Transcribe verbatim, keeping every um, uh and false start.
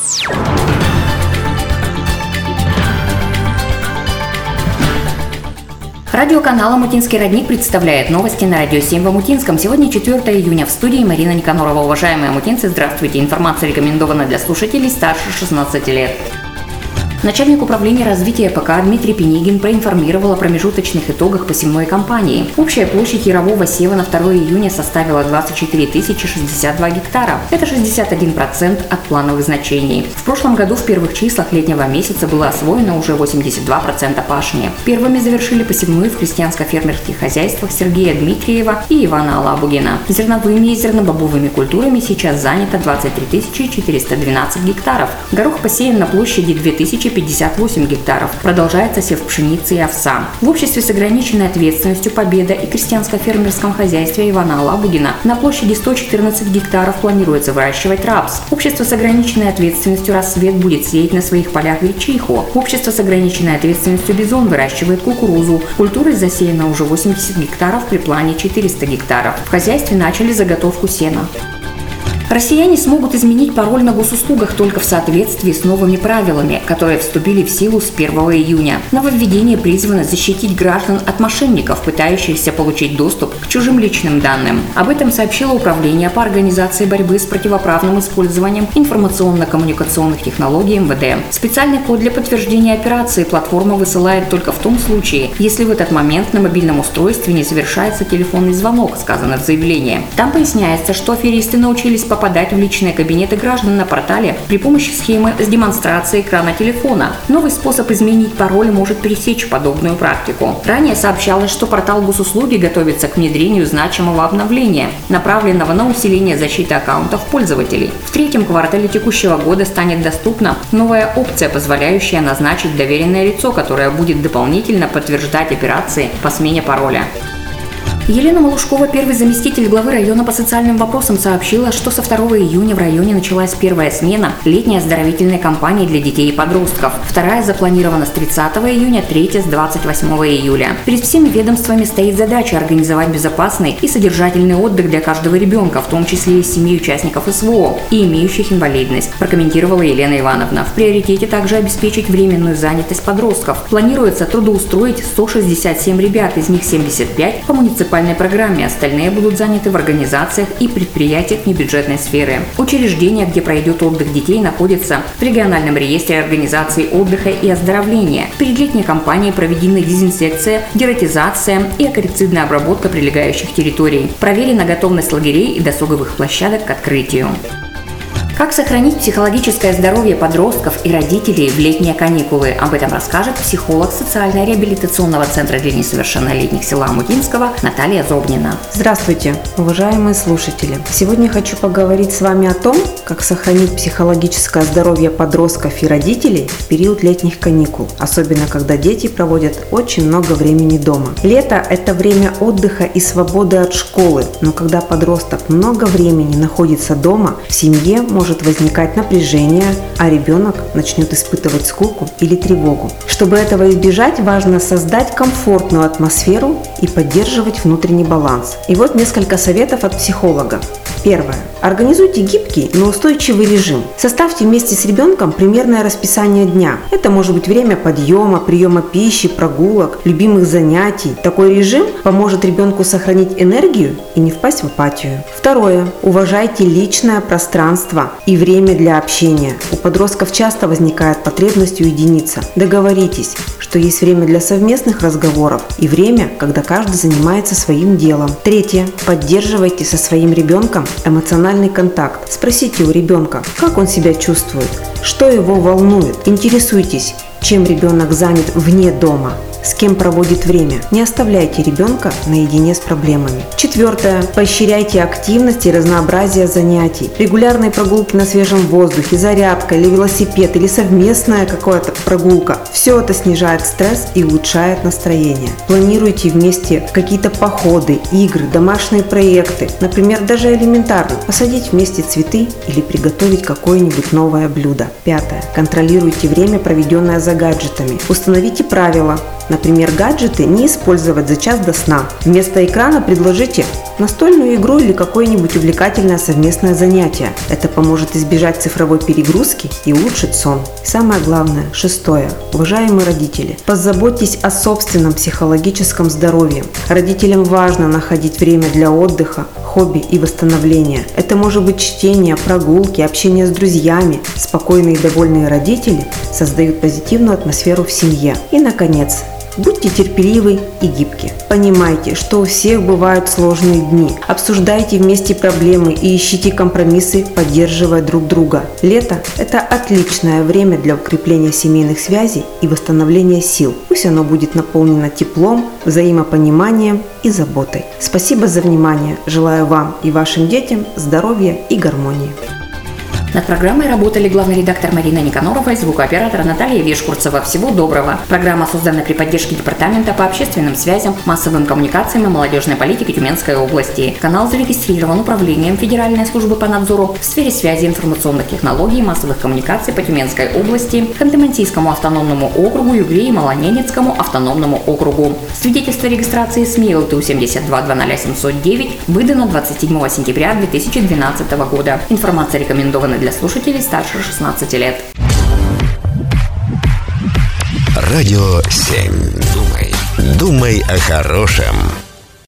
Радиоканал «Омутинский родник» представляет новости на Радио семь в Омутинском. Сегодня четвёртого июня. В студии Марина Никанорова. Уважаемые омутинцы, здравствуйте. Информация рекомендована для слушателей старше шестнадцати лет. Начальник управления развития ПК Дмитрий Пенигин проинформировал о промежуточных итогах посевной кампании. Общая площадь ярового сева на второго июня составила двадцать четыре тысячи шестьдесят два гектара. Это шестьдесят один процент от плановых значений. В прошлом году в первых числах летнего месяца было освоено уже восемьдесят два процента пашни. Первыми завершили посевную в крестьянско-фермерских хозяйствах Сергея Дмитриева и Ивана Алабугина. Зерновыми и зернобобовыми культурами сейчас занято двадцать три тысячи четыреста двенадцать гектаров. Горох посеян на площади две тысячи пятьдесят восемь гектаров. Продолжается сев пшеницы и овса. В обществе с ограниченной ответственностью «Победа» и крестьянско-фермерском хозяйстве Ивана Алабугина на площади сто четырнадцать гектаров планируется выращивать рапс. Общество с ограниченной ответственностью «Рассвет» будет сеять на своих полях гречиху. Общество с ограниченной ответственностью «Бизон» выращивает кукурузу. Культурой засеяно уже восемьдесят гектаров при плане четыреста гектаров. В хозяйстве начали заготовку сена. Россияне смогут изменить пароль на госуслугах только в соответствии с новыми правилами, которые вступили в силу с первого июня. Нововведение призвано защитить граждан от мошенников, пытающихся получить доступ к чужим личным данным. Об этом сообщило Управление по организации борьбы с противоправным использованием информационно-коммуникационных технологий эм вэ дэ. Специальный код для подтверждения операции платформа высылает только в том случае, если в этот момент на мобильном устройстве не совершается телефонный звонок, сказано в заявлении. Там поясняется, что аферисты научились по попадать в личные кабинеты граждан на портале при помощи схемы с демонстрацией экрана телефона. Новый способ изменить пароль может пересечь подобную практику. Ранее сообщалось, что портал госуслуги готовится к внедрению значимого обновления, направленного на усиление защиты аккаунтов пользователей. В третьем квартале текущего года станет доступна новая опция, позволяющая назначить доверенное лицо, которое будет дополнительно подтверждать операции по смене пароля. Елена Малушкова, первый заместитель главы района по социальным вопросам, сообщила, что со второго июня в районе началась первая смена летней оздоровительной кампании для детей и подростков. Вторая запланирована с тридцатого июня, третья с двадцать восьмого июля. Перед всеми ведомствами стоит задача организовать безопасный и содержательный отдых для каждого ребенка, в том числе и семьи участников эс вэ о и имеющих инвалидность, прокомментировала Елена Ивановна. В приоритете также обеспечить временную занятость подростков. Планируется трудоустроить сто шестьдесят семь ребят, из них семьдесят пять по муниципальной программе, остальные будут заняты в организациях и предприятиях небюджетной сферы. Учреждения, где пройдет отдых детей, находятся в региональном реестре организаций отдыха и оздоровления. Перед летней кампанией проведены дезинфекция, дератизация и акарицидная обработка прилегающих территорий. Проверена готовность лагерей и досуговых площадок к открытию. Как сохранить психологическое здоровье подростков и родителей в летние каникулы? Об этом расскажет психолог социально-реабилитационного центра для несовершеннолетних села Омутинского Наталья Зобнина. Здравствуйте, уважаемые слушатели! Сегодня хочу поговорить с вами о том, как сохранить психологическое здоровье подростков и родителей в период летних каникул, особенно когда дети проводят очень много времени дома. Лето – это время отдыха и свободы от школы, но когда подросток много времени находится дома, в семье может может возникать напряжение, а ребенок начнет испытывать скуку или тревогу. Чтобы этого избежать, важно создать комфортную атмосферу и поддерживать внутренний баланс. И вот несколько советов от психолога. Первое. Организуйте гибкий, но устойчивый режим. Составьте вместе с ребенком примерное расписание дня. Это может быть время подъема, приема пищи, прогулок, любимых занятий. Такой режим поможет ребенку сохранить энергию и не впасть в апатию. Второе. Уважайте личное пространство и время для общения. У подростков часто возникает потребность уединиться. Договоритесь, что есть время для совместных разговоров и время, когда каждый занимается своим делом. Третье. Поддерживайте со своим ребенком эмоциональный контакт. Спросите у ребенка, как он себя чувствует, что его волнует. Интересуйтесь, чем ребенок занят вне дома, с кем проводит время. Не оставляйте ребенка наедине с проблемами. Четвертое. Поощряйте активность и разнообразие занятий. Регулярные прогулки на свежем воздухе, зарядка или велосипед, или совместная какая-то прогулка. Все это снижает стресс и улучшает настроение. Планируйте вместе какие-то походы, игры, домашние проекты. Например, даже элементарно посадить вместе цветы или приготовить какое-нибудь новое блюдо. Пятое. Контролируйте время, проведенное за гаджетами. Установите правила. Например, гаджеты не использовать за час до сна. Вместо экрана предложите настольную игру или какое-нибудь увлекательное совместное занятие. Это поможет избежать цифровой перегрузки и улучшит сон. И самое главное, шестое. Уважаемые родители, позаботьтесь о собственном психологическом здоровье. Родителям важно находить время для отдыха, хобби и восстановления. Это может быть чтение, прогулки, общение с друзьями. Спокойные и довольные родители создают позитивную атмосферу в семье. И, наконец, будьте терпеливы и гибки. Понимайте, что у всех бывают сложные дни. Обсуждайте вместе проблемы и ищите компромиссы, поддерживая друг друга. Лето – это отличное время для укрепления семейных связей и восстановления сил. Пусть оно будет наполнено теплом, взаимопониманием и заботой. Спасибо за внимание. Желаю вам и вашим детям здоровья и гармонии. Над программой работали главный редактор Марина Никанорова и звукооператор Наталья Вишкурцева. Всего доброго. Программа создана при поддержке Департамента по общественным связям, массовым коммуникациям и молодежной политике Тюменской области. Канал зарегистрирован Управлением Федеральной службы по надзору в сфере связи, информационных технологий и массовых коммуникаций по Тюменской области, Ханты-Мансийскому автономному округу, Югре и Малоненецкому автономному округу. Свидетельство регистрации СМИ эл тэ семь два два ноль семь ноль девять выдано двадцать седьмого сентября две тысячи двенадцатого года. Информация рекомендована для слушателей старше шестнадцати лет. Радио семь. Думай, думай о хорошем.